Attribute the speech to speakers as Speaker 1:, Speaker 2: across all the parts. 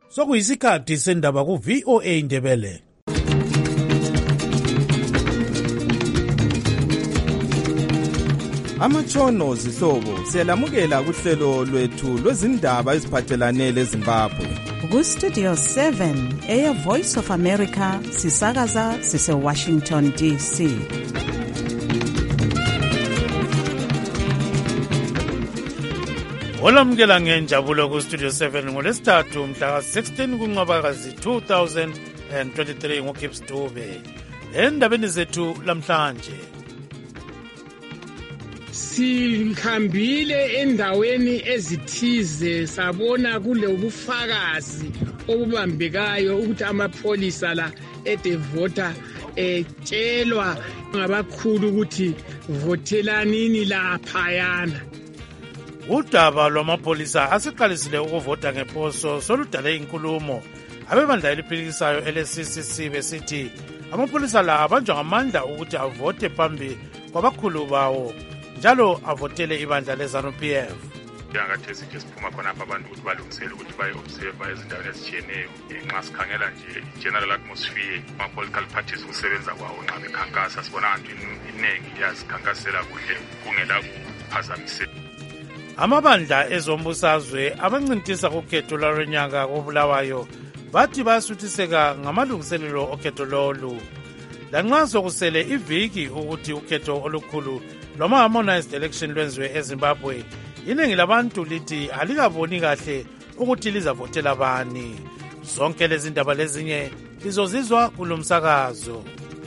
Speaker 1: Sokuyisikhathi sendaba ku VOA Indebele.
Speaker 2: Amatshono zihlobo siyalamukela kuhlelo lwethu lwezindaba eziphathelane leZimbabwe.
Speaker 3: Ku Studio 7 Air Voice of America sisakaza sise Washington DC.
Speaker 1: Olamukela ngenjabulo ku Studio 7 ngolesithathu mhla ka-16 kuNcwabakazi 2023 ngoKips Dube. Endabeni zethu lamhlanje
Speaker 4: sihambile endaweni ezithize sabona kule ubufakazi obubambekayo ukuthi amapholisa la eDevota tshelwa ngabakhulu ukuthi votelanini laphayana.
Speaker 1: Udaba lwamapholisa asiqalisile ukuvota ngeposo soludale inkulumo abebandla eliphikisayo ele-CCC besithi amapholisa la abanjwa ngamandla ukuthi avote phambi kwabakhulu bawo njalo avotele ibandla le-ZANU-PF.
Speaker 5: Njengathi nje siphuma khonapha abantu ukuthi balungisele ukuthi baye-observe ezindaweni ezitshiyeneyo. Nxa sikhangela nje general atmosphere ama-political parties ukusebenza kwawo nxa bekhankasa sibona nje iningi liyazikhankasela kuhle kungela kuphazamiseka.
Speaker 1: Amabandla ezombusazwe abancintisa kukhetho lwalonyaka kobulawayo bathi bayasuthiseka ngamalungiselelo okhetho lolu. Lanxa sokusele iviki ukuthi ukhetho olukhulu lwama-harmonized election lwenziwe eZimbabwe, iningi labantu lithi alikaboni kahle ukuthi lizavotela bani. Zonke lezi ndaba lezinye lizozizwa kulo msakazo.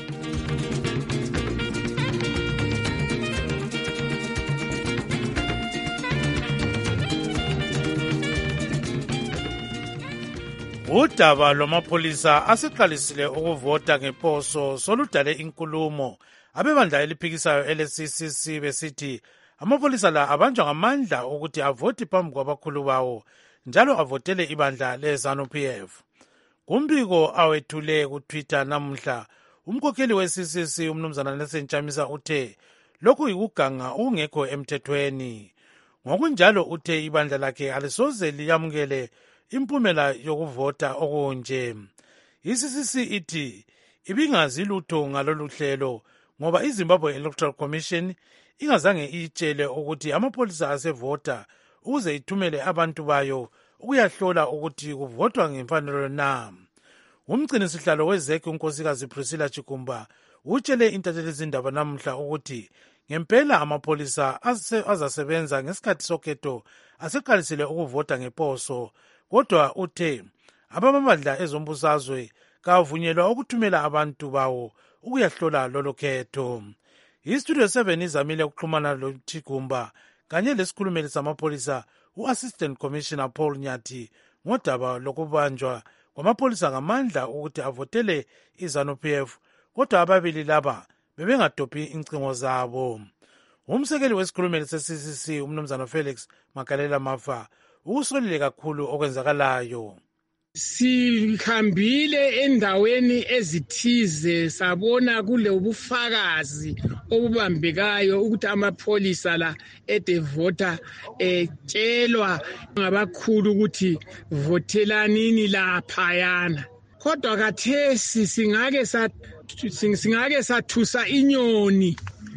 Speaker 1: Udaba lwamapholisa asiqalisile ukuvota ngeposo soludale inkulumo abebandla eliphikisayo ele-CCC besithi amapholisa la abanjwa ngamandla ukuthi avote phambi kwabakhulu bawo njalo avotele ibandla le-ZANU-PF. Kumbiko awethule kuTwitter namuhla, umkhokheli we-CCC umnumzana Nelson Chamisa uthe lokhu yikuganga okungekho emthethweni. Ngokunjalo uthe ibandla lakhe alisoze liyamukele impumela yokuvota okunje. I-CCC ithi ibingazi lutho ngalolu hlelo ngoba iZimbabwe Electoral Commission ingazange itshele ukuthi amapholisa asevota ukuze ithumele abantu bayo ukuyahlola ukuthi kuvotwa ngemfanelo na. Umgcinisihlalo weZEC unkosikazi Priscilla Chikumba utshele intatheli izindaba namuhla ukuthi ngempela amapholisa azasebenza ngesikhathi sokhetho aseqalisile ukuvota ngeposo, kodwa uthe abamabandla ezombusazwe kavunyelwa ukuthumela abantu bawo ukuyahlola lolo khetho. I-Studio 7 izamile ukuxhumana loChigumba kanye lesikhulumeli samapholisa u-Assistant Commissioner Paul Nyathi ngodaba lokubanjwa kwamapholisa ngamandla ukuthi avotele i-ZANU-PF, kodwa ababili laba bebengadophi incingo zabo. Umsekeli wesikhulumeli se-CCC umnumzana Felix Magalela Mafa ukusolile kakhulu okwenzakalayo.
Speaker 4: Sihambile endaweni ezithize sabona kule ubufakazi obubambekayo ukuthi amapholisa la eDevota tshelwa ngabakhulu ukuthi votelanini laphayana. Kodwa kathesi singake sathusa inyoni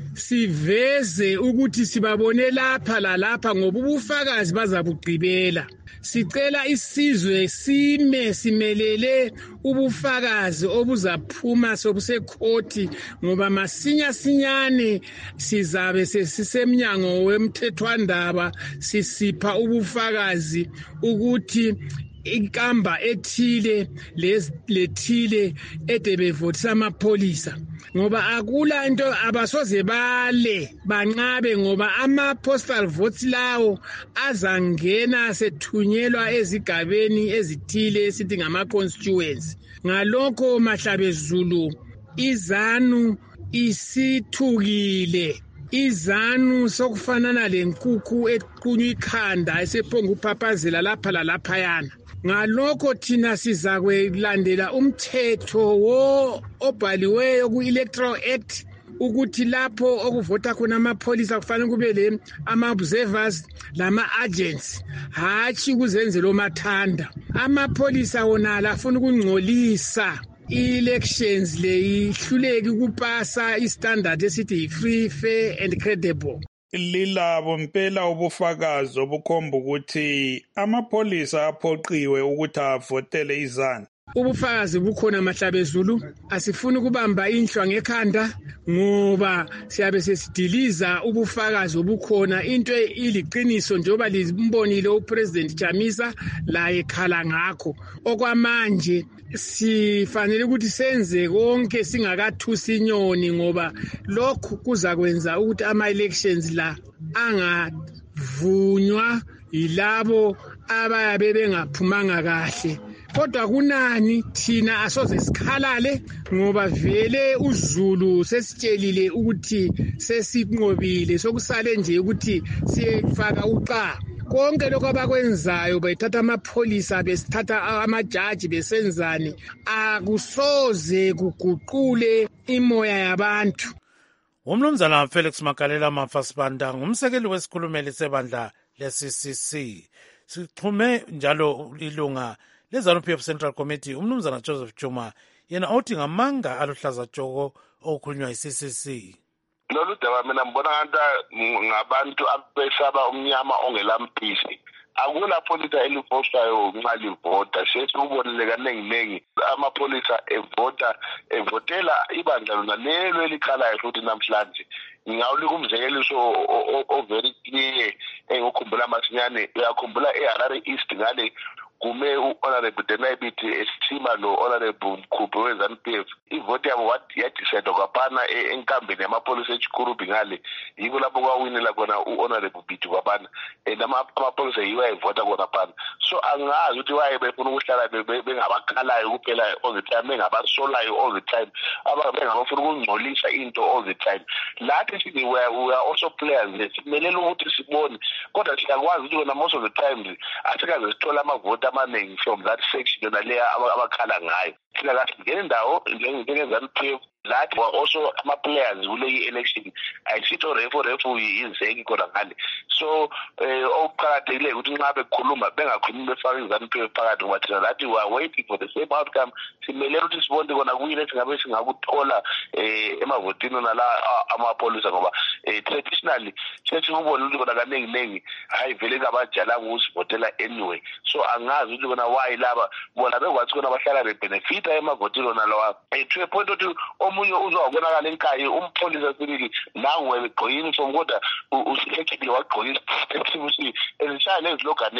Speaker 4: siveze ukuthi sibabone lapha lalapha ngoba ubufakazi bazabugqibela. Sicela isizwe simelele ubufakazi obuzaphuma sobusekhoti ngoba masinyane sizabe sesisemnyango wemthethwandaba sisipha ubufakazi ukuthi inkamba ethile lethile edebevotisa amapholisa ngoba akula into abasoze banqabe ngoba ama-postal votes lawo azangena sethunyelwa ezigabeni ezithile esithi ngama-constituency. Ngalokho Mahlabezulu iZANU isithukile. iZANU sokufanana lenkukhu equnywa ikhanda esephonga uphaphazela lapha lalaphayana. Ngalokho thina sizakwelandela umthetho obhaliweyo ku-Electoral Act ukuthi lapho okuvota khona amapholisa kufanele kube ama-observers lama-agents hatshi ukuzenzela omathanda. Amapholisa wona afuna ukungcolisa i-elections le ihluleki ukupasa istandard esithi free, fair and credible.
Speaker 6: Lilabo mpela ubufakazi obukhomba ukuthi amapholisa aphoqiwe ukuthi avotele izanu.
Speaker 4: Ubufakazi bukhona Mahlabezulu, asifuni ukubamba inhlwa ngekhanda ngoba siyabe sesidiliza ubufakazi obukhona. Into iliqiniso njengoba limbonile uPresident Chamisa la ekhala ngakho. Okwamanje sifanele ukuthi senze konke singakathusi inyoni ngoba lokhu kuzakwenza ukuthi ama-elections la angavunywa yilabo abayabe bengaphumanga kahle. Kodwa kunani thina asoze sikhalale ngoba vele uZulu sesitshelile ukuthi sesinqobile, sokusale nje ukuthi siyefaka uqa. Konke lokho abakwenzayo bayithatha amapholisa besithatha amajaji besenzani akusoze kuguqule imoya yabantu.
Speaker 1: Umnumzana Felix Makalela Mafasibanda ngumsekeli wesikhulumeli sebandla le-CCC. Sixhume njalo ilunga leZANU-PF Central Committee umnumzana Joseph Chuma yena othi ngamanga aluhlaza tshoko okukhulunywa yi-CCC.
Speaker 7: Lolu daba mina ngibona ngabantu abesaba umnyama ongelampisi. Akula pholisa elivotayo nxa livota. Sesibonile kaningi amapholisa evotela ibandla lona lelo elikhalayo futhi namhlanje. Ngawulika umzekeliso very clear engikhumbula masinyane. Uyakhumbula eHarare East ngale kume u-Honorable Denayibiti esithima lo-Honorable Mkhuphe we-ZANU-PF. Ivoti yabo yadisedwa kwaphana enkambeni yamapholisa eChikurubi ngale. Yiko lapho kwawinela khona u-Honorable Biti kwaphana. Amapholisa yiwo ayivota khona phana. So angazi ukuthi waye befuna ukuhlala bengabakhalayo kuphela all the time, bengabasolayo all the time, bengabafuna ukungcolisa into all the time. Lathi sithi we are also players. Simelele ukuthi sibone. Kodwa siyakwazi ukuthi kona most of the times asikaze sithola amavoti amaningi from that section naleya abakhala ngayo. Thina kahle ngene indawo njenge-ZANU-PF lathi were also ama-players kule election. Ayisitho refu izeki khona ngale. So okuqakathekileyo ukuthi nxa bekhuluma bengakhulumi befaka i-ZANU-PF phakathi ngoba thina lathi we are waiting for the same outcome. Simelele ukuthi sibone kona kuyini esingabe singakuthola emavotini nala amapholisa ngoba traditionally sesikubona ukuthi kona kaningi hayi vele ngabajala ukusivotela anyway. So angazi ukuthi kona why laba bona bekwathi kona bahlala bebenefita emavotini nalawa. To a point ukuthi omunye uzobonakala enkhayi umpholisa sibili nangu wegqoka uniform kodwa usihlekile wagqoka isibusi ezishaya lezilogane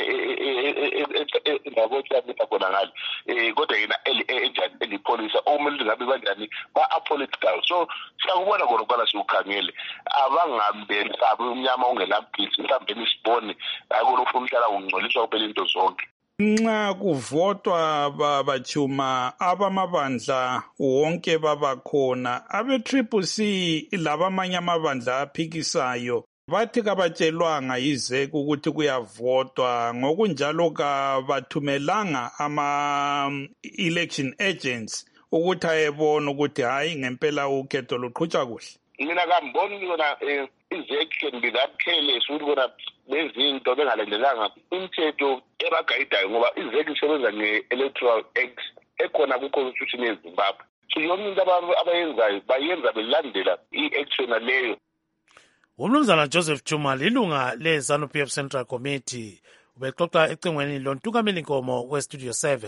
Speaker 7: endawo yamisa khona ngale. Kodwa yena enjani elipholisa okumele ngabe kanjani ba-apolitical. So siyakubona khona ukubana siwukhangele abangambesabi umnyama ongelampisi mhlawumbe nisibone hayi khona ufuna umhlala ungcoliswa kuphela into zonke.
Speaker 6: Nxa kuvotwa Bachuma abamabandla wonke babakhona abe-CCC labamanye amabandla aphikisayo bathi kabatshelwanga yizeki ukuthi kuyavotwa ngokunjalo kabathumelanga ama-election agents ukuthi ayebona ukuthi hayi ngempela ukhetho luqhutshwa kuhle.
Speaker 7: Mina kamboni yona izeki can be that careless ukuthi kona lezinto bengalandelanga imithetho ebagayidayo ngoba izeki isebenza nge-Electoral Act ekhona ku-Constitution yeZimbabwe. So yonke into abayenzayo bayenza belandela i-action leyo.
Speaker 1: Umnumzana Joseph Chuma lilunga le-ZANU-PF Central Committee ubexoxa ecingweni loNtukameli Nkomo we-Studio 7.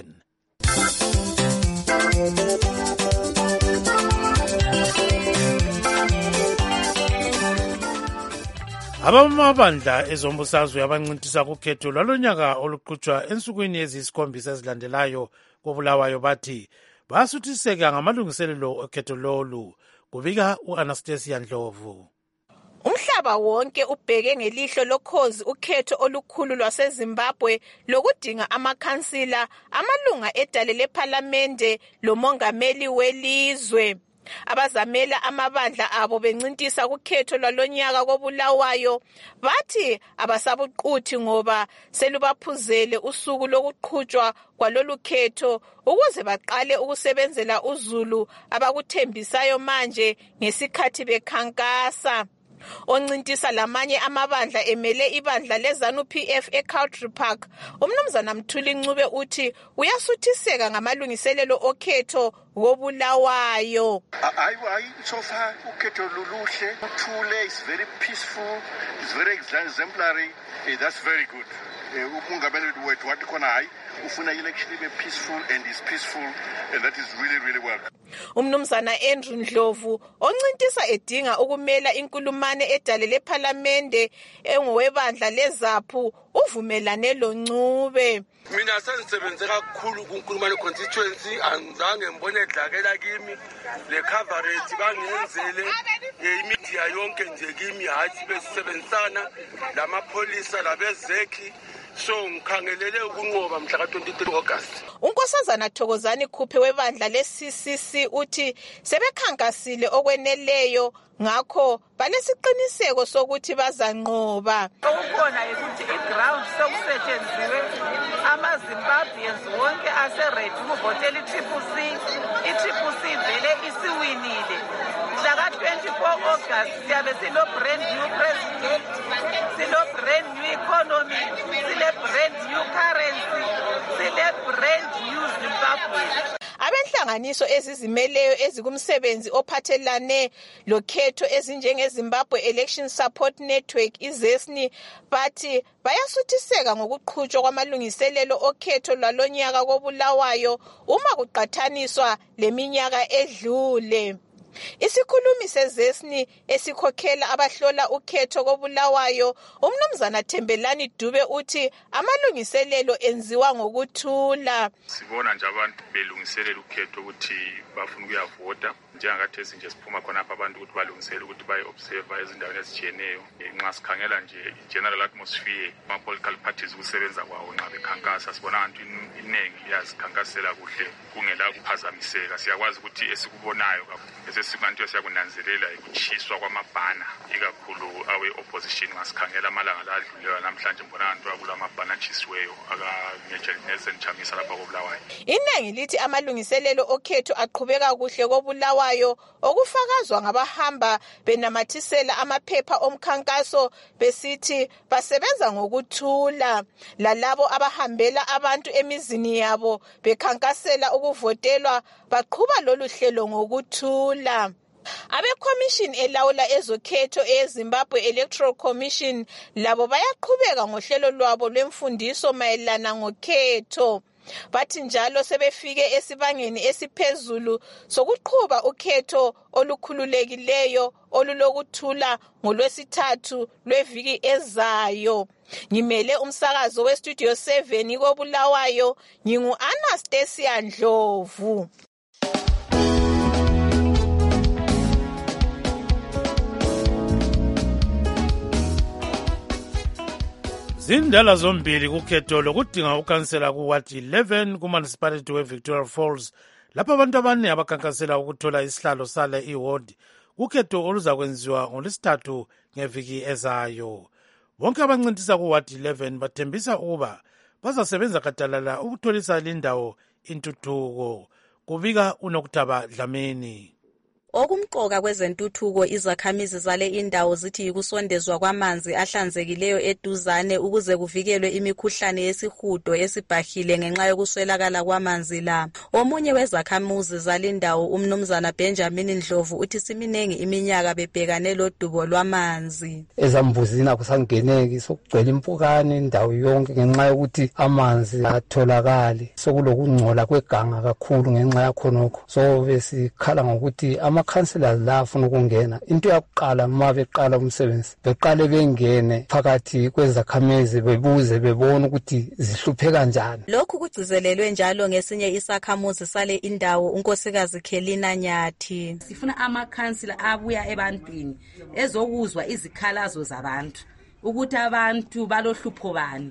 Speaker 1: Abamabandla ezombusazwe abancintisa kukhetho lwalonyaka oluqhutshwa ensukwini eziyisikhombisa ezilandelayo koBulawayo bathi basuthiseka ngamalungiselelo okhetho lolu, kubika u-Anastasia Ndlovu.
Speaker 8: Umhlaba wonke ubheke ngelihlo lokhozi ukhetho olukhulu lwaseZimbabwe lokudinga amakhansila, amalunga edale lephalamende lomongameli welizwe. Abazamela amabandla abo bencintisa kukhetho lwalonyaka koBulawayo bathi abasabuquthi ngoba selubaphuzele usuku lokuqhutshwa kwalolu khetho ukuze baqale ukusebenzela uZulu abakuthembisayo manje ngesikhathi bekhankasa. Oncintisa lamanye amabandla emele ibandla leZANU-PF eCountry Park, uMnumzana Mthuli Ncube uthi uyasuthiseka ngamalungiselelo okhetho koBulawayo.
Speaker 9: Hayi so far ukhetho luluhle, uthule, is very peaceful, is very exemplary. That's very good. Umongameli wethu wathi khona hayi ufuna election ibe peaceful and is peaceful, and that is really well.
Speaker 8: Umnumzana Andrew Ndlovu oncintisa edinga ukumela inkulumane edalele eParliament engowebandla leZAPHU uvumelane loNcube.
Speaker 10: Mina sengisebenze kakhulu kunkulumane constituency, angizange ngibone edlakela kimi le coverage bangenzele imedia yonke nje kimi hathi besebenzisana lamapolisa labezekhi. So ngikhangelele ukunqoba mhla ka-23 August.
Speaker 8: Unkosazana Thokozani Khuphe webandla le-CCC uthi sebekhankasile okweneleyo ngakho balesiqiniseko sokuthi bazanqoba.
Speaker 11: Okukhona ukuthi i-ground sokusetshenziswe ama-Zimbabweans wonke ase-ready ukuvotela i-TCC. I-TCC vele isiwinile. Mhla ka-24 August siyabe silo-brand new president, silo-brand new economy, sile-brand new currency, sile-brand new Zimbabwe. Abenhlanganiso ezizimeleyo ezikumsebenzi ophathelane lokhetho ezinjengeZimbabwe Election Support Network iZESNI bathi bayasuthiseka ngokuqhutshwa kwamalungiselelo okhetho lwalonyaka koBulawayo uma kuqathaniswa leminyaka edlule. Isikhulumi seZESNI esikhokhela abahlola ukhetho koBulawayo uMnumzana Thembelani Dube uthi amalungiselelo enziwa ngokuthula.
Speaker 5: Sibona nje abantu belungiselela ukhetho ukuthi bafuna ukuyavota njengakathesi nje siphuma khona apha abantu ukuthi balungiselela ukuthi baye-observe ezindaweni ezitshiyeneyo. Nxa sikhangela nje i-general atmosphere ama-political parties ukusebenza kwawo nxa bekhankasa sibona abantu iningi liyazikhankasela kuhle kungela kuphazamiseka. Siyakwazi ukuthi esikubonayo esesibantu esiyakunanzelela ukutshiswa kwamabhana ikakhulu awe-opposition ngasikhangela amalanga ladluleyo namhlanje mbona abantu akulamabhana atshisiweyo akanezentshamisa lapha koBulawayo.
Speaker 8: Iningi lithi amalungiselelo okhetho aqhubeka kuhle koBulawayo okufakazwa ngabahamba benamathisela amaphepha omkhankaso besithi basebenza ngokuthula, lalabo abahambela abantu emizini yabo bekhankasela ukuvotelwa baqhuba lolu hlelo ngokuthula. Abe-commission elawula ezokhetho eZimbabwe Electoral Commission labo bayaqhubeka ngohlelo lwabo lwemfundiso mayelana ngokhetho. Bathi njalo sebefike esibangeni esiphezulu sokuqhuba ukhetho olukhululekileyo olulokuthula ngoLwesithathu lweviki ezayo. Ngimele umsakazo weStudio 7 koBulawayo, ngingu-Anastasia Ndlovu.
Speaker 1: Zindala zombili kukhetho lokudinga ukhansela kuward 11 kumunicipality weVictoria Falls lapho abantu abaningi abakhankasela ukuthola isihlalo sale iward kukhetho oluzakwenziwa ngoLwesithathu ngeviki ezayo. Bonke abancintisa kuward 11 bathembisa ukuba bazasebenza gadalala ukutholisa lindawo intuthuko. Kubika uNokuthaba Dlamini.
Speaker 12: Okumqoka kwezentuthuko izakhamizi zale indawo zithi yikusondezwa kwamanzi ahlanzekileyo eduzane ukuze kuvikelwe imikhuhlane yesihudo esibhahile ngenxa yokuswelakala kwamanzi la. Omunye wezakhamuzi zale indawo uMnumzana Benjamin Ndlovu uthi siminengi iminyaka bebhekane lodubo lwamanzi.
Speaker 13: Ezambuzini akusangeneki sokugcwele impukane indawo yonke ngenxa yokuthi amanzi atholakali, sokulokungcola kweganga kakhulu ngenxa yakhonokho. So besikhala ngokuthi councillors la afuna ukungena into yakuqala uma beqala umsebenzi beqale bengene phakathi kwezakhamizi bebuze bebona ukuthi zihluphe kanjani.
Speaker 12: Lokhu kugcizelelwe njalo ngesinye isakhamuzi sale indawo unkosikazi Khelina Nyathi.
Speaker 14: Sifuna amakhansila abuya ebantwini ezokuzwa izikhalazo zabantu ukuthi abantu balohlupho bani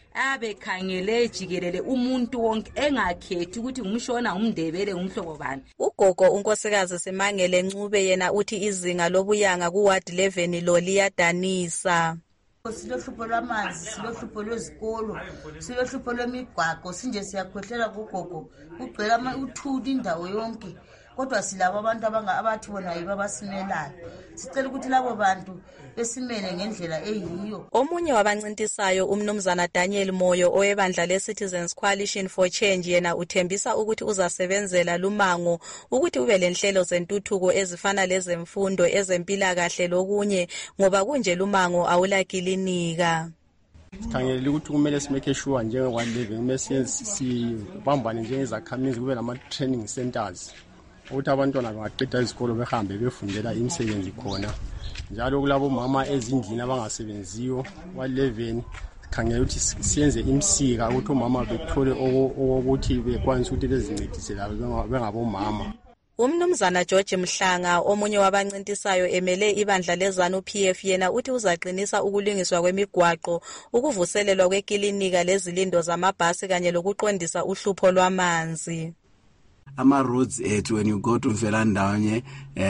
Speaker 14: abekhangele jikelele umuntu wonke engakhethi ukuthi ngumshona ngumndebele ngumhlobo bani.
Speaker 12: Ugogo unkosikazi Simangele Ncube yena uthi izinga lobuyanga kuward 11 lo liyadanisa.
Speaker 15: Silohlupho lwamanzi, silohlupho lwezikolo, silohlupho lwemigwaqo, sinje siyakhwehlela kugogo, kugcwele uthuli indawo yonke. Kodwa silabo abantu abathi bona yibo abasimelayo. Sicela ukuthi labo bantu besimele ngendlela eyiyo.
Speaker 12: Omunye wabancintisayo umnumzana Daniel Moyo owebandla leCitizens Coalition for Change yena uthembisa ukuthi uzasebenzela lumango ukuthi ube lenhlelo zentuthuko ezifana lezemfundo, ezempilakahle lokunye ngoba kunje lumango awulakilinika.
Speaker 16: Sikhangele ukuthi kumele simake sure njengokwa-11 kumele sibambane njengezakhamizi kube nama-training centers ukuthi abantwana bangaqeda izikolo behambe befundela imisebenzi khona. Njalo kulabo mama ezindlini abangasebenziyo kwa-11 sikhangele ukuthi siyenze imsika ukuthi omama bethole okokuthi bekwanise ukuthi bezincedise labo bengabomama.
Speaker 12: Umnumzana George Mhlanga omunye wabancintisayo emele ibandla lezanu PF yena uthi uzaqinisa ukulungiswa kwemigwaqo, ukuvuselelwa kwekilinika lezilindo zamabhasi kanye lokuqondisa uhlupho lwamanzi.
Speaker 17: Ama-roads ethu when you go to Mfelandawonye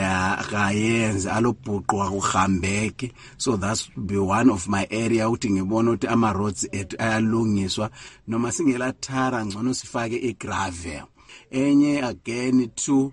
Speaker 17: kayenze alobhuqwa kuhambeke, so that will be one of my area ukuthi ngibona ukuthi ama-roads ethu ayalungiswa noma singela thara ngcono sifake igravel. Enye again to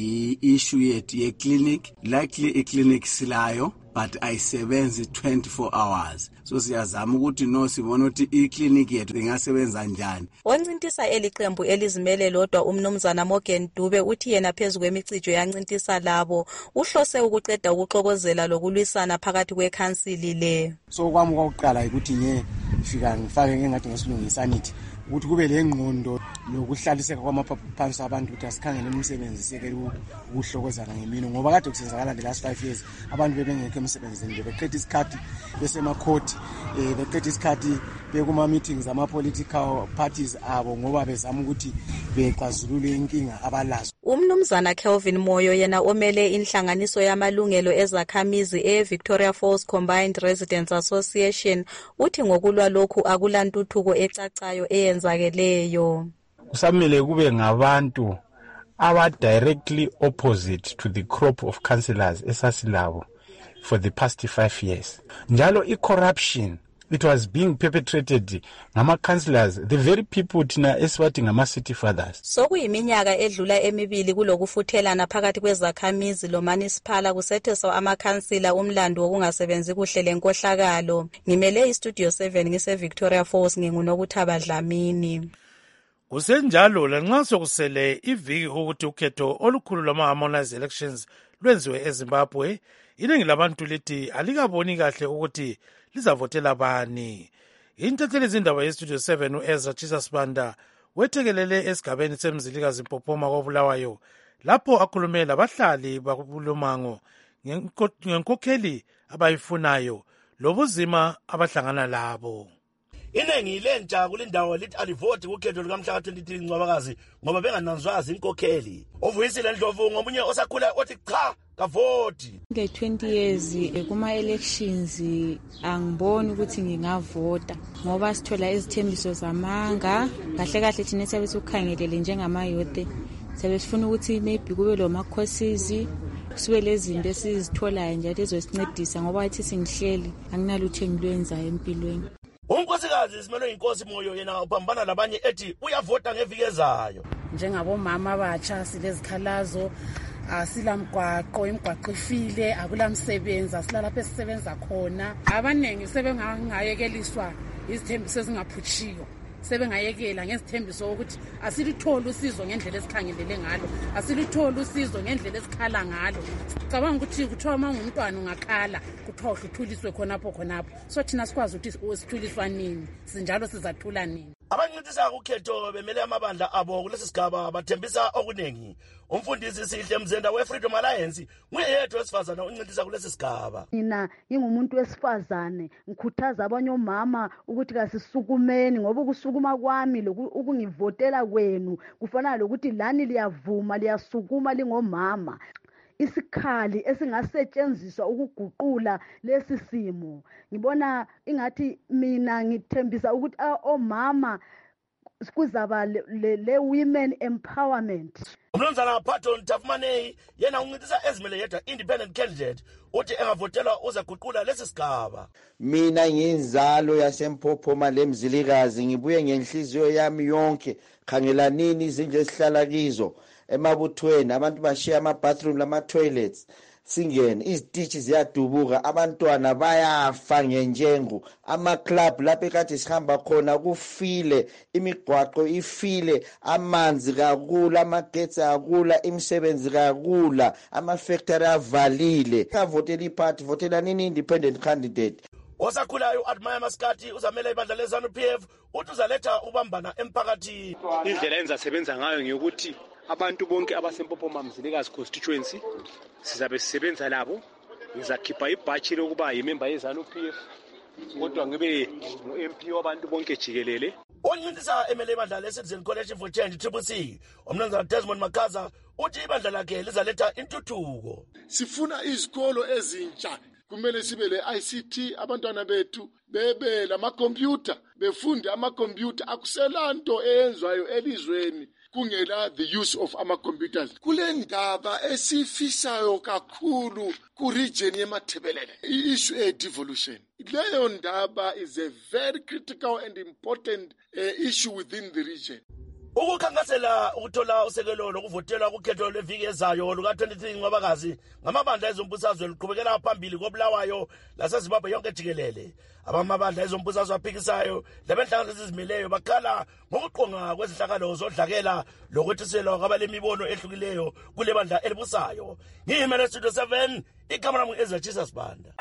Speaker 17: issue yethu ye-clinic, likely i-clinic silayo but ayisebenzi 24 hours, so siyazama ukuthi no sibona ukuthi i-clinic yethu ingasebenza njani.
Speaker 12: Oncintisa eliqembu elizimele lodwa umnumzana Morgan Dube uthi yena phezu kwemicijo yancintisa labo uhlose ukuqeda ukuxokozela lokulwisana phakathi kwekhansili le.
Speaker 18: So kwami kwakuqala ukuthi ngifika ngifake ngengathi ngesilungisanithi ukuthi kube lengqondo lokuhlaliseka kwamaphaphu phansi abantu ukuthi asikhangele umsebenzi sekele ukuhlokozana ngemino ngoba kade kusenzakala the last 5 years abantu bebengekho emsebenzini beqeda isikhathi besemakhoti beqeda isikhathi bekuma meetings ama political parties abo ngoba bezama ukuthi bexazulule inkinga abalazo.
Speaker 12: Umnumzana Kelvin Moyo yena omele inhlanganiso yamalungelo ezakhamizi eVictoria Falls Combined Residents Association uthi ngokulwa lokhu akulantuthuko ecacayo eyenzakeleyo.
Speaker 19: Kusamele kube ngabantu aba directly opposite to the crop of councillors esasilabo for the past 5 years. Njalo i-corruption it was being perpetrated ngama-councillors, the very people thina esibathi ngama-city fathers.
Speaker 12: Sokuyiminyaka edlula emibili kulokufuthelana phakathi kwezakhamizi lo-municipala kusetheswa amakhansila umlando wokungasebenzi kuhle lenkohlakalo. Ngimele iStudio 7 ngise-Victoria Falls nginguNokuthaba Dlamini.
Speaker 1: Kusenjalo lanxa sokusele iviki ukuthi ukhetho olukhulu lwama-harmonized elections lwenziwe eZimbabwe, iningi labantu lithi alikaboni kahle ukuthi lizavotela bani. Intatheli izindaba yeStudio 7 uEzra Chisasibanda wethekelele esigabeni semzilikazi Mpophoma koBulawayo lapho akhulume labahlali bakulumango ngenkokheli abayifunayo lobuzima abahlangana labo.
Speaker 20: Iningi lentsha kulindawo lithi alivoti kukhetho lukamhla ka-23 Ncwabakazi ngoba bengananzwazi inkokheli. Uvuyisile Ndlovu ngomunye osakhula othi cha kavoti.
Speaker 21: Nge-20 years kuma-elections angiboni ukuthi ngingavota ngoba sithola izithembiso zamanga kahle kahle thina siyabe sikukhangelele njengamayouth siyabe sifuna ukuthi maybe kube lo ma-courses sibe lezinto esizitholayo njalo ezosincedisa ngoba athi singihleli anginalutho engilwenzayo empilweni.
Speaker 20: Unkosikazi Simelwe Inkosi Moyo yena uphambana labanye ethi uyavota ngeviki ezayo.
Speaker 22: Njengabomama abatsha silezikhalazo, asilamgwaqo, imigwaqo ifile, akulamsebenzi, asilalapho esisebenza khona. Abanengi sebengayekeliswa izithembiso ezingaphuthiyo. Sebengayekela ngezithembiso ukuthi asilithole usizo ngendlela esikhangelele ngalo, asilithole usizo ngendlela esikhala ngalo. Cabanga ukuthi kuthiwa mangumntwana ungakhala kuthiwa uthuliswe khonapho, so thina sikwazi ukuthi sithuliswa nini, sinjalo sizathula nini.
Speaker 20: Abancintisa kukhetho bemele amabandla abo kulesi sigaba bathembisa okuningi. Umfundisi Sihle Mzenda weFreedom Alliance nguyedwa wesifazana uncintisa kulesi sigaba.
Speaker 23: Mina ngingumuntu wesifazane ngikhuthaza abanye omama ukuthi kasisukumeni ngoba ukusukuma kwami ukungivotela kwenu kufana lokuthi lani liyavuma liyasukuma lingomama. isikhali esingasetshenziswa ukuguqula lesi simo. Ngibona ingathi mina ngithembisa ukuthi omama kuzaba le women empowerment.
Speaker 20: Umnumzana Patton Tafumanei yena uncedisa ezimele yedwa independent candidate uthi engavotelwa uzaguqula lesi sigaba.
Speaker 2: Mina ngiyinzalo yaseMpophoma lemzilikazi ngibuye ngenhliziyo yami yonke khangelanini izinto esihlala kizo emabuthweni abantu bashiya ama-bathroom lama-toilets singene izitishi ziyadubuka abantwana bayafa ngenjengo ama-club lapho ekade sihamba khona kufile imigwaqo ifile amanzi kakula amagetsi akula imisebenzi kakula ama-factory avalile avotela iphathi votela nini independent candidate.
Speaker 20: Osakhulayo uAdmire Maskati uzamela ibandla leZANU-PF uthi uzaletha ubambana emphakathini.
Speaker 3: Indlela enzasebenza ngayo ngiyokuthi abantu bonke abaseMpophoma Mzilikazi constituency sizabe sisebenza labo ngizakhipha ibhatshi lokuba yimember yeZANU-PF kodwa ngibe ngu-MP wabantu bonke jikelele.
Speaker 20: Oncintisana emele ibandla leCitizen Coalition for Change CCC umnumzana Desmond Makaza uthi ibandla lakhe lizaletha intuthuko.
Speaker 4: Sifuna izikolo ezintsha kumele sibe le ICT abantwana bethu bebe lamakhompyutha befunde amakhompyutha akuselanto eyenzwayo elizweni kungela the use of ama-computers. Kule ndaba esifisayo kakhulu ku-region yeMathebelele i-issue e-devolution. Leyo ndaba is a very critical and important issue within the region.
Speaker 20: Ukukhankasela ukuthola usekelo lokuvotelwa kukhetho leviki ezayo luka-23 Ncwabakazi ngamabandla ezombusazwe liqhubekela phambili koBulawayo laseZimbabwe yonke jikelele. Abamabandla ezombusazwe aphikisayo labenhlangano ezizimeleyo bakhala ngokuqonga kwezihlakalo zodlakela lokwethiselwa kwabalemibono ehlukileyo kule bandla elibusayo. Ngiyimele Studio 7 ikamera mu Ezachisa Sibanda.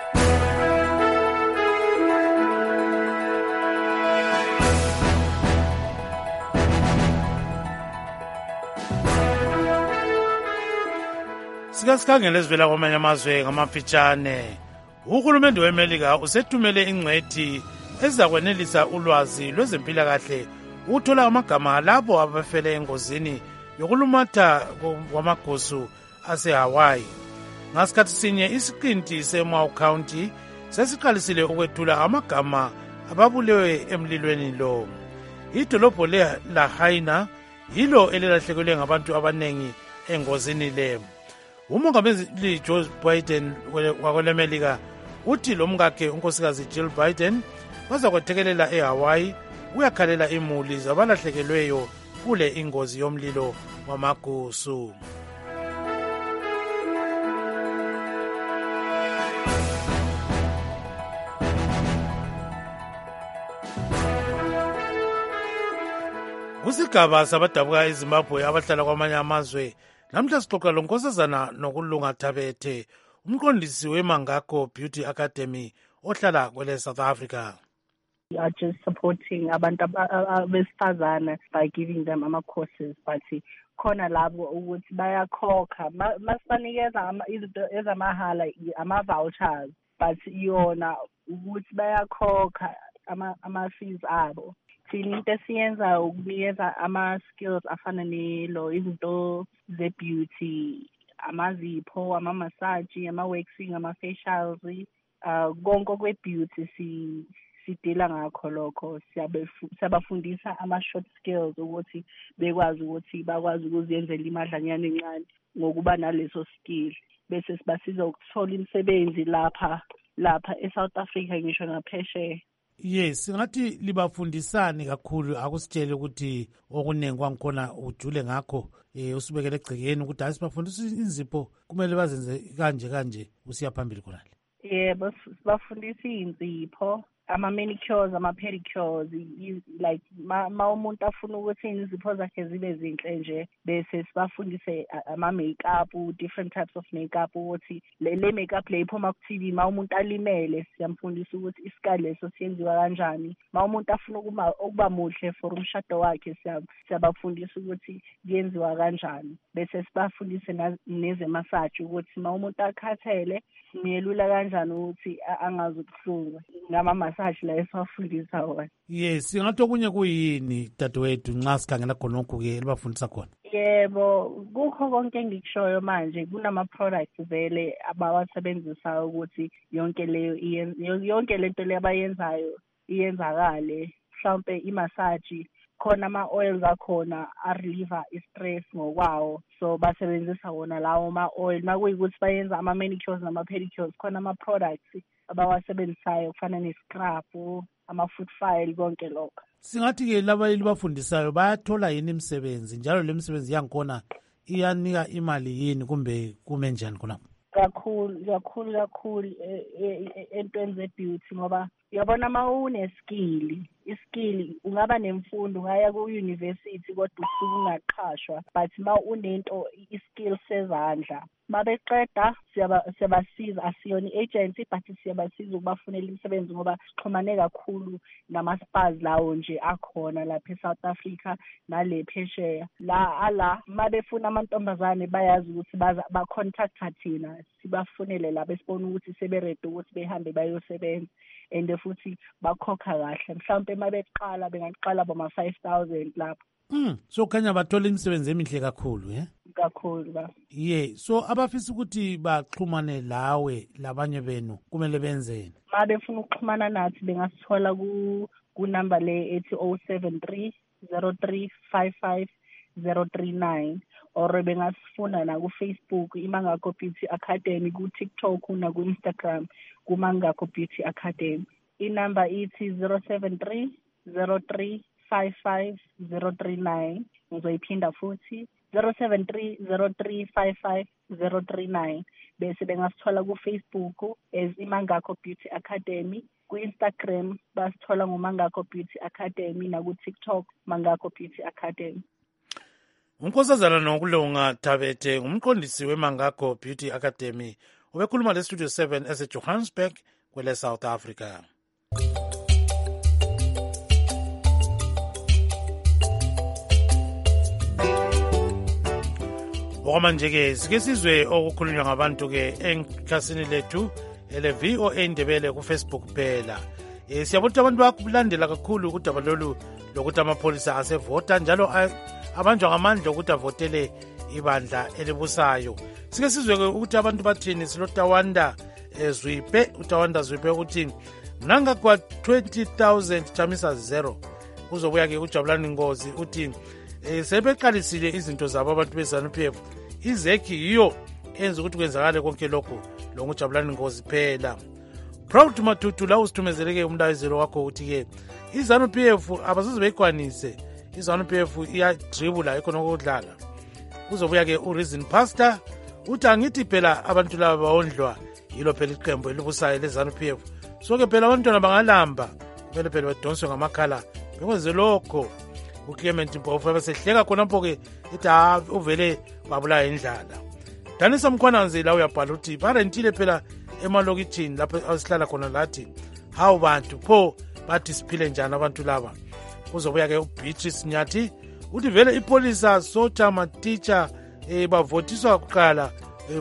Speaker 1: Sikasikhangele ezivela kwamanye amazwe ngamafitshane. Uhulumende weMelika usethumele ingcwethi ezakwenelisa ulwazi lwezempilakahle ukuthola amagama labo abafele engozini yokulumatha kwamagusu ase-Hawaii. Ngasikhathi sinye isiqinti se-Mau County sesiqalisile ukwethula amagama ababulewe emlilweni lo. Idolobho le-Lahaina yilo elilahlekelwe ngabantu abanengi engozini le. Umongameli Joe Biden wakwelemelika uthi lo mkakhe unkosikazi Jill Biden bazakwethekelela eHawaii uyakhalela imuli zabalahlekelweyo kule ingozi yomlilo wamagusu. Kusigaba sabadabuka eZimbabwe abahlala kwamanye amazwe namhla sixoxa lonkosazana nokulunga Thabethe umqondisi weMangako Beauty Academy ohlala kwele South Africa.
Speaker 24: We are just supporting abantu besifazane by giving them ama-courses but khona labo ukuthi bayakhokha masibanikeza izinto ezamahala ama-vouchers but yona ukuthi bayakhokha ama-fees abo. Thina into esiyenza ukunikeza ama-skills afana nelo izinto ze-beauty, amazipho, ama-massage, ama-waxing, ama-facials, konke kwe-beauty sidila ngakho lokho. Siyabafundisa ama-short skills ukuthi bekwazi ukuthi bakwazi ukuziyenzela imadlanyana encane ngokuba naleso skill. Bese sibasiza ukuthola imisebenzi lapha e-South Africa ngisho naphesheya.
Speaker 1: Yes, ngathi libafundisani kakhulu akusitshele ukuthi okuningi kwangikhona ujule ngakho usibekele egcekeni ukuthi asibafundisa inzipho kumele bazenze kanje usiya phambili khona.
Speaker 24: Yebo, sibafundisa inzipho, ama-manicures, ama-pedicures, like ma umuntu afuna ukuthi izipho zakhe zibe zinhle nje bese sibafundise ama-makeup, different types of makeup ukuthi le makeup le iphuma ku-TV ma umuntu alimele siyamfundisa ukuthi isikali leso siyenziwa kanjani. Ma umuntu afuna ukuba muhle for umshado wakhe siyabafundisa ukuthi kuyenziwa kanjani bese sibafundise neze-massage ukuthi ma umuntu akhathele simyelula kanjani ukuthi angazi ubuhlungu ngama-massage la esiwafundisa wona.
Speaker 1: Yes, ngathi okunye kuyini dadewethu nxa sikhangela khonokho-ke libafundisa khona?
Speaker 24: Yebo, kukho konke engikushoyo manje kunama-products vele abawasebenzisayo ukuthi yonke lento le abayenzayo iyenzakale. Mhlawumpe imasaji khona ama-oils akhona a-reliever i-stress ngokwawo, so basebenzisa wona lawo ma-oil. Makuyikuthi bayenza ama-manicures nama-pedicures khona ama-products abawasebenzisayo kufana ne-scrub, ama-foot file, konke lokho.
Speaker 1: Singathi-ke laba elibafundisayo bayathola yini imisebenzi, njalo le misebenzi yangikhona iyanika imali yini kumbe kume njani khonapho?
Speaker 24: Kakhulu entweni ze-beauty ngoba uyabona ma une-skill, iskill ungaba nemfundo ungaya ku-university kodwa usuke ungaqashwa, but ma unento iskill sezandla mabeqeda siyabasiza, asiyona i-agency but siyabasiza ukubafunela imisebenzi ngoba sixhumane kakhulu nama-spas lawo nje akhona lapha e-South Africa nale phesheya la mabefuna amantombazane bayazi ukuthi ba-contacta thina sibafunele la besibona ukuthi seberede ukuthi behambe bayosebenza and futhi bakhokha kahle. Mhlawumpe mabeqala bengaqala bama-5,000 lapho.
Speaker 1: So khanya bathola imisebenzi emihle kakhulu
Speaker 24: kakhulu ba.
Speaker 1: So abafisa ukuthi baxhumane lawe labanye benu kumele benzeni?
Speaker 24: Mabefuna ukuxhumana nathi bengasithola ku-number le ethi 073 0355 039 or bengasifuna na ku-Facebook iMangakho Beauty Academy, ku-TikTok na ku-Instagram kuMangakho Beauty Academy. I-number ithi 073 0355 039. Ngizoyiphinda futhi 073 0355 039. Bese bengasithola ku-Facebook as iMangakho Beauty Academy, ku-Instagram basithola ngoMangakho Beauty Academy na ku-TikTok Mangakho Beauty Academy.
Speaker 1: Unkosazana Nokulunga Thabethe umqondisi weMangakho Beauty Academy ubekhuluma le-Studio 7 ese-Johannesburg kwele South Africa. Okwamanje-ke sike sizwe okukhulunywa ngabantu-ke ekhasini lethu ele-VOA Indebele ku-Facebook kuphela. Siyabona ukuthi abantu bayakulandela kakhulu udaba lolu lokuthi amapholisa asevota njalo abanjwa ngamandla ukuthi avotele ibandla elibusayo. Sike sizwe ukuthi abantu bathini. Silotawanda Zwiphe, uTawanda Zwiphe ukuthi mnanga kwa 20,000 chamisa 0 uzobuya-ke uJabulani Ngozi uthi sebeqalisile izinto zabo abantu be-ZANU-PF, izekhi yiyo enza ukuthi kwenzakale konke lokhu longuJabulani Ngozi phela. Proud Matutu la usithumezeleke umlayezelo wakho uthi-ke i-ZANU-PF abasoze beyikwanise, i-ZANU-PF iyadribula ekhona okudlala. Uzobuya-ke uReason Pastor uthi angithi phela abantu laba bawondlwa yilo phela iqembu elibusayo le-ZANU-PF, so-ke phela abantwana bangalamba kumele phela badonswe ngamakhala bekwenze lokho. uClement Mpofu abesehleka khonapho-ke ithi uvele babulaya indlala. Danisa Mkhwananzi la uyabhala uthi barentile phela emalokitshini lapho asihlala khona lathi hawu bantu pho bathi siphile njani abantu laba. Uzobuya-ke uBeatrice Nyathi uthi vele ipolisa soja matitsha bavotiswa kuqala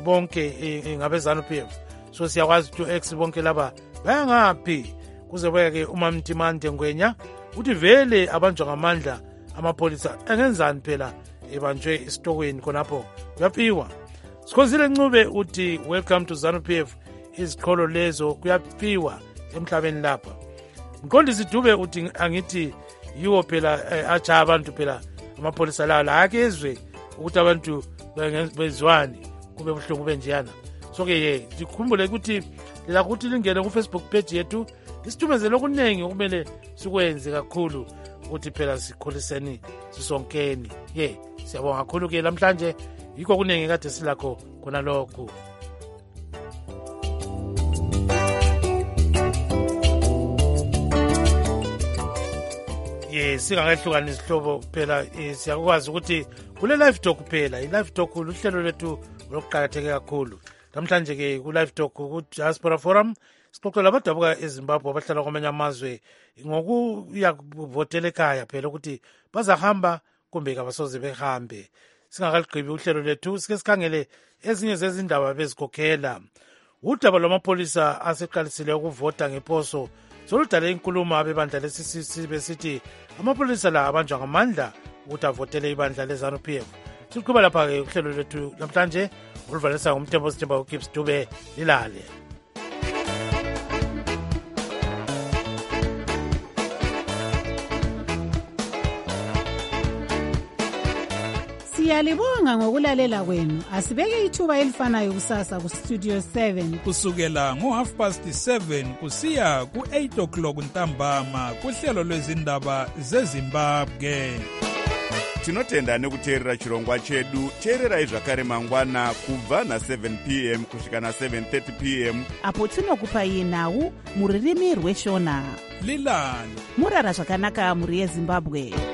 Speaker 1: bonke ngabe-ZANU-PF, so siyakwazi ukuthi u-X bonke laba bayangaphi. Kuzobuya-ke uMamtimande Ngwenya uthi vele abanjwa ngamandla amapolisa engenzani phela ebanjwe isitokweni khonapho kuyapiwa. Sikhozile Ncube uthi welcome to ZANU-PF, iziqholo lezo kuyapiwa emhlabeni lapha. Mqondisi Dube uthi angithi yiwo phela acha abantu phela amapolisa lawo la akezwe ukuthi abantu bezwani kube buhlungu benjeyana. So-ke sikhumbule ukuthi lilakuthi lingene ku-Facebook page yethu isithumezele okuningi okumele sikwenze kakhulu ukuthi phela sikhuliseni sisonkeni. Siyabonga kakhulu-ke namhlanje yikho kuningi kade silakho khona lokhu. Singakahlukanisi isihlobo phela siyakwazi ukuthi kule live talk phela i-live talk luhlelo lwethu lokuqakatheke kakhulu. Namhlanje-ke ku-live talk ku-Diaspora Forum sixoxela abadabuka eZimbabwe abahlala kwamanye amazwe ngokuya kuvotela ekhaya phela ukuthi bazahamba kumbe kabasoze behambe. Singakaligqibi uhlelo lethu sike sikhangele ezinye zezindaba bezikhokhela. Udaba lwamapholisa aseqalisile ukuvota ngeposo soludale inkulumo abebandla le-CCC besithi amapholisa la abanjwa ngamandla ukuthi avotele ibandla le-ZANU-PF. siqhuba lapha-ke uhlelo lwethu namhlanje oluvalisa ngumthembo sithemba ugibbs dube lilale.
Speaker 6: Siyalibonga ngokulalela kwenu. Asibeke ithuba elifanayo kusasa ku Studio 7
Speaker 7: kusukela ngo7:30 kusiya ku8 o'clock ntambama kuhlelo lwezindaba zeZimbabwe.
Speaker 9: Tinotenda nekuteerera chirongwa chedu. Teererai zvakare mangwana kubva na7 p.m. kusvika na7:30 p.m.
Speaker 10: apo tinokupai nhau muririmi rweshona.
Speaker 7: Lilani
Speaker 10: murara zvakanaka muri yeZimbabwe.